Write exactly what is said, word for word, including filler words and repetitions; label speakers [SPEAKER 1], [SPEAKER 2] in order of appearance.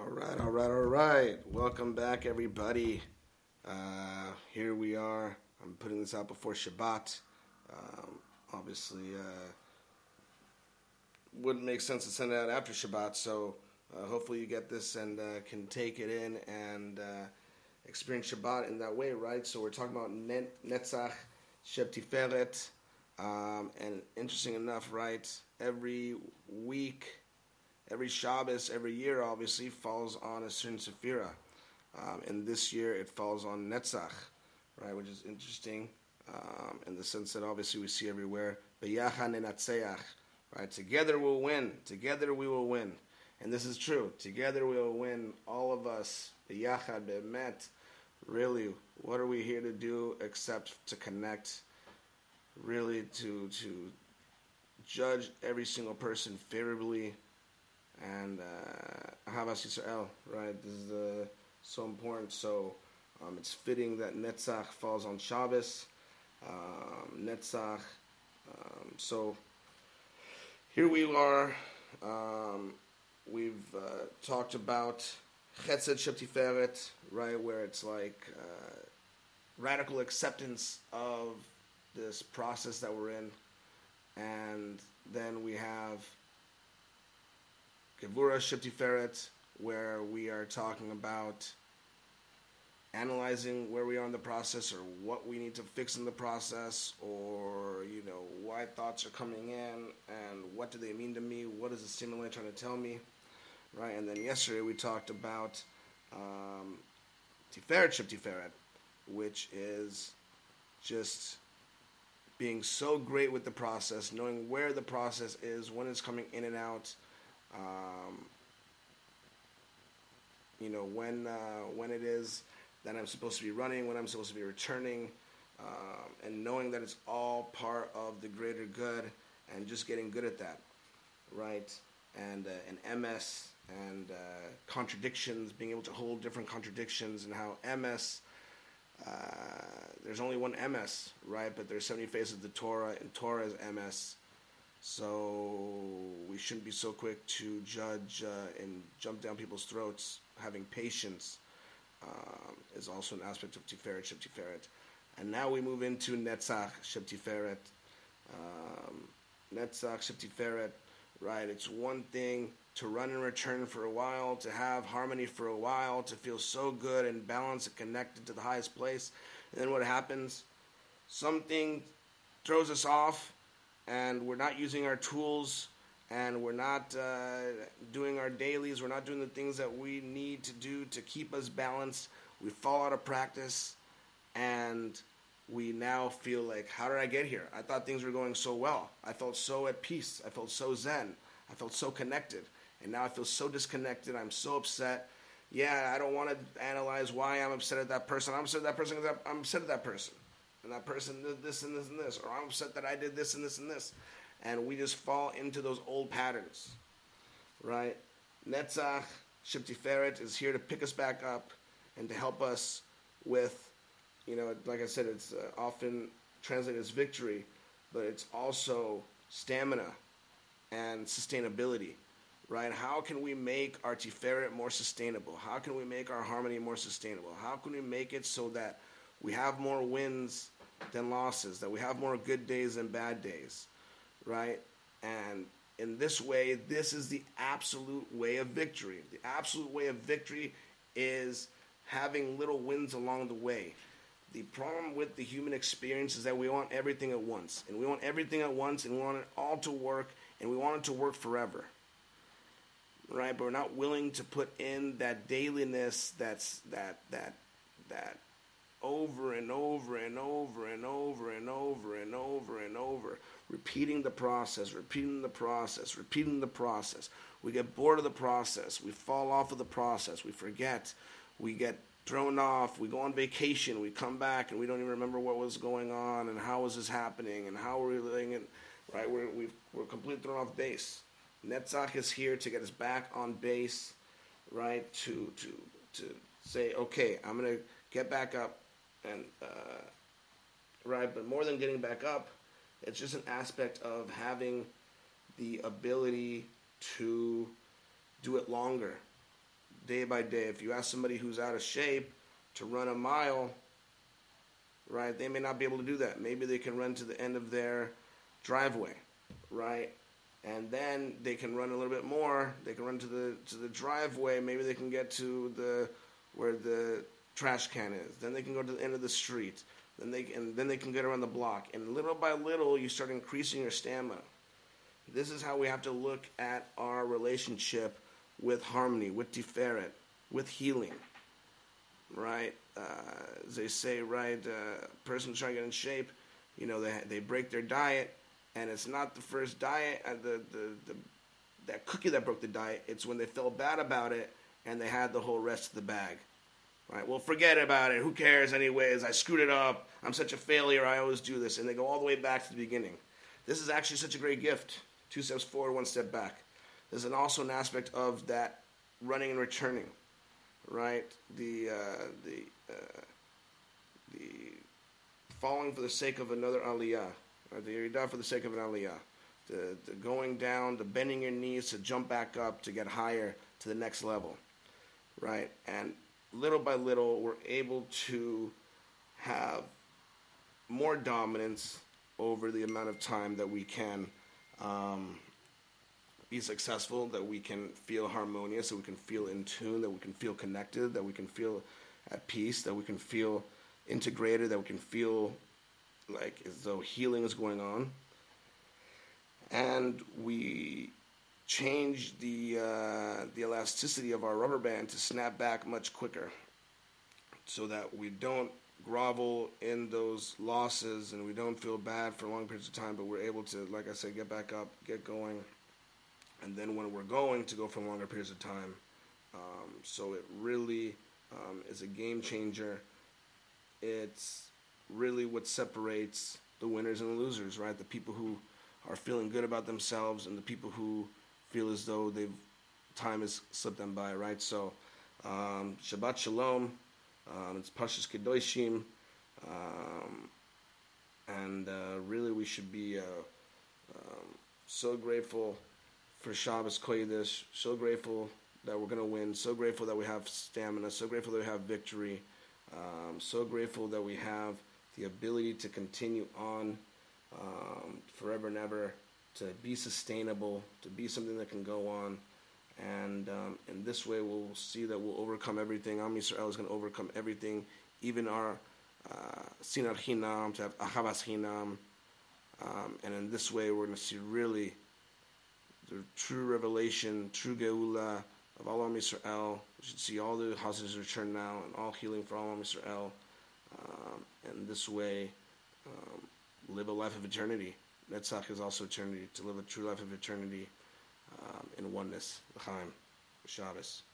[SPEAKER 1] All right, all right, all right. Welcome back, everybody. Uh, here we are. I'm putting this out before Shabbat. Um, obviously, uh, wouldn't make sense to send it out after Shabbat, so uh, hopefully you get this and uh, can take it in and uh, experience Shabbat in that way, right? So we're talking about Net- Netzach Sheb Tiferet. Um, and interesting enough, right, every week, every Shabbos, every year, obviously, falls on a certain Sephira. Um, and this year it falls on Netzach, right, which is interesting um, in the sense that obviously we see everywhere, B'yachad nenatzeach, right, together we'll win, together we will win. And this is true, together we will win, all of us, B'yachad, Be'emet, really, what are we here to do except to connect, really to to judge every single person favorably, and uh, Ahavas Yisrael, right? This is uh, so important. So um, it's fitting that Netzach falls on Shabbos. Um, Netzach. Um, so here we are. Um, we've uh, talked about Chesed Sheb Tiferet, right? Where it's like uh, radical acceptance of this process that we're in. And then we have Gevura Sheb Tiferet, where we are talking about analyzing where we are in the process or what we need to fix in the process, or, you know, why thoughts are coming in and what do they mean to me, what is the stimulant trying to tell me, right? And then yesterday we talked about um, Tiferet Sheb Tiferet, which is just being so great with the process, knowing where the process is, when it's coming in and out, um, you know, when uh, when it is that I'm supposed to be running, when I'm supposed to be returning, um, and knowing that it's all part of the greater good, and just getting good at that, right? And uh, and M S and uh, contradictions, being able to hold different contradictions, and how M S, uh, there's only one M S, right? But there's seventy faces of the Torah, and Torah is M S. So we shouldn't be so quick to judge uh, and jump down people's throats. Having patience um, is also an aspect of Tiferet Sheb Tiferet. And now we move into Netzach Sheb Tiferet. Um, Netzach Sheb Tiferet, right? It's one thing to run and return for a while, to have harmony for a while, to feel so good and balanced and connected to the highest place. And then what happens? Something throws us off, and we're not using our tools, and we're not uh, doing our dailies, we're not doing the things that we need to do to keep us balanced. We fall out of practice, and we now feel like, how did I get here? I thought things were going so well. I felt so at peace. I felt so zen. I felt so connected. And now I feel so disconnected. I'm so upset. Yeah, I don't want to analyze why I'm upset at that person. I'm upset at that person because I'm upset at that person. And that person did this and this and this. Or I'm upset that I did this and this and this. And we just fall into those old patterns, right? Netzach Sheb Tiferet is here to pick us back up and to help us with, you know, like I said, it's uh, often translated as victory, but it's also stamina and sustainability, right? How can we make our Tiferet more sustainable? How can we make our harmony more sustainable? How can we make it so that we have more wins than losses, that we have more good days than bad days, right? And in this way, this is the absolute way of victory. The absolute way of victory is having little wins along the way. The problem with the human experience is that we want everything at once. And we want everything at once, and we want it all to work, and we want it to work forever, right? But we're not willing to put in that dailiness, that's that that that over and over and over and over and over and over and over, repeating the process, repeating the process, repeating the process. We get bored of the process. We fall off of the process. We forget. We get thrown off. We go on vacation. We come back and we don't even remember what was going on and how was this happening and how we're living it. Right? We're we've, we're completely thrown off base. Netzach is here to get us back on base. Right? To to to say, okay, I'm gonna get back up. And uh, right, but more than getting back up, it's just an aspect of having the ability to do it longer, day by day. If you ask somebody who's out of shape to run a mile, right, they may not be able to do that. Maybe they can run to the end of their driveway, right? And then they can run a little bit more. They can run to the to the driveway. Maybe they can get to the where the trash can is. Then they can go to the end of the street. Then they and then they can get around the block. And little by little, you start increasing your stamina. This is how we have to look at our relationship with harmony, with tiferet, with healing, right? Uh, as they say, right, uh, person trying to get in shape, you know, they they break their diet, and it's not the first diet, uh, the, the, the that cookie that broke the diet. It's when they felt bad about it, and they had the whole rest of the bag. Right? Well, forget about it. Who cares anyways? I screwed it up. I'm such a failure. I always do this. And they go all the way back to the beginning. This is actually such a great gift. Two steps forward, one step back. There's an, also an aspect of that running and returning, right? The uh, the uh, the falling for the sake of another aliyah, right? The yeridah for the sake of an aliyah. The, the going down, the bending your knees to jump back up to get higher to the next level, right? And little by little, we're able to have more dominance over the amount of time that we can um, be successful, that we can feel harmonious, that we can feel in tune, that we can feel connected, that we can feel at peace, that we can feel integrated, that we can feel like as though healing is going on. And we change the uh, the elasticity of our rubber band to snap back much quicker, so that we don't grovel in those losses and we don't feel bad for long periods of time, but we're able to, like I said, get back up, get going, and then when we're going, to go for longer periods of time. Um, so it really um, is a game changer. It's really what separates the winners and the losers, right? The people who are feeling good about themselves and the people who feel as though they've time has slipped them by, right? So, um, Shabbat Shalom. Um, it's Parshas Kedoshim, um, and uh, really we should be uh, um, so grateful for Shabbos Kodesh, so grateful that we're going to win, so grateful that we have stamina, so grateful that we have victory, um, so grateful that we have the ability to continue on um, forever and ever, to be sustainable, to be something that can go on. And um, in this way, we'll see that we'll overcome everything. Am Yisrael is going to overcome everything, even our sinar chinam, to have ahavas chinam. Um, and in this way, we're going to see really the true revelation, true geula of all Am Yisrael. We should see all the houses return now, and all healing for all Am Yisrael. Um, and this way, um, live a life of eternity. Netzach is also eternity, to live a true life of eternity. Um, in oneness, L'chaim, Shabbos.